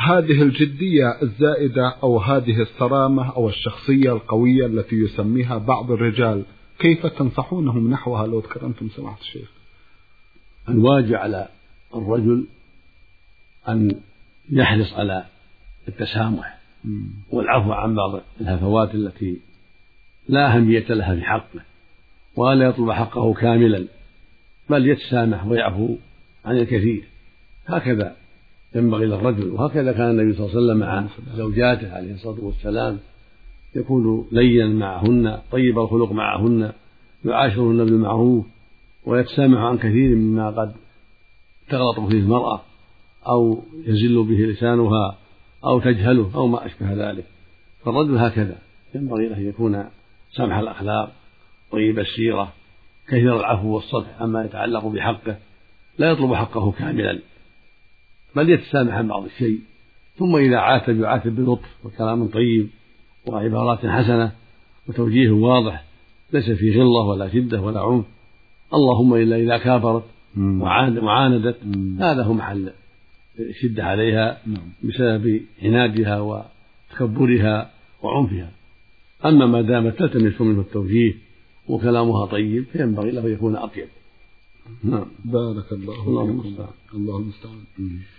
هذه الجدية الزائدة أو هذه الصرامة أو الشخصية القوية التي يسميها بعض الرجال، كيف تنصحونهم نحوها لو تكرمتم سماحة الشيخ؟ الواجب على الرجل أن يحرص على التسامح والعفو عن بعض الهفوات التي لا أهمية لها في حقه، ولا يطلب حقه كاملا، بل يتسامح ويعفو عن الكثير. هكذا ينبغي للرجل، وهكذا كان النبي صلى الله عليه وسلم مع زوجاته عليه الصلاة والسلام، يكون لينا معهن، طيب الخلق معهن، يعاشرهن بالمعروف، ويتسامح عن كثير مما قد تغلط فيه المرأة أو يزل به لسانها أو تجهله أو ما أشبه ذلك. فالرجل هكذا ينبغي له أن يكون سمح الأخلاق، طيب السيرة، كثير العفو والصفح عما يتعلق بحقه، لا يطلب حقه كاملا، بل يتسامح عن بعض الشيء، ثم إذا عاتب يعاتب بلطف وكلام طيب وعبارات حسنة وتوجيه واضح، ليس في غلة ولا شدة ولا عنف، اللهم إلا إذا كافرت وعاندت، هذا هو محل الشدة عليها بسبب عنادها وتكبرها وعنفها. أما ما دامت تلتمس منه التوجيه وكلامها طيب فينبغي له يكون أطيب. بارك الله فيكم. الله المستعان.